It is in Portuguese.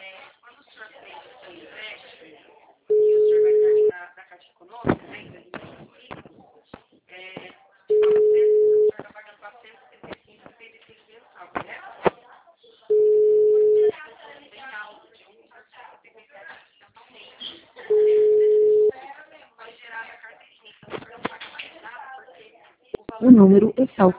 Quando o senhor fez o empréstimo, e o senhor vai terminar da Caixa Econômica, né, em 2025, o senhor está pagando 475,35 mensal, correto? Bem alto, de 1,77 mensalmente. Vai gerar a carteirinha, então o senhor não paga mais nada, porque o O valor número está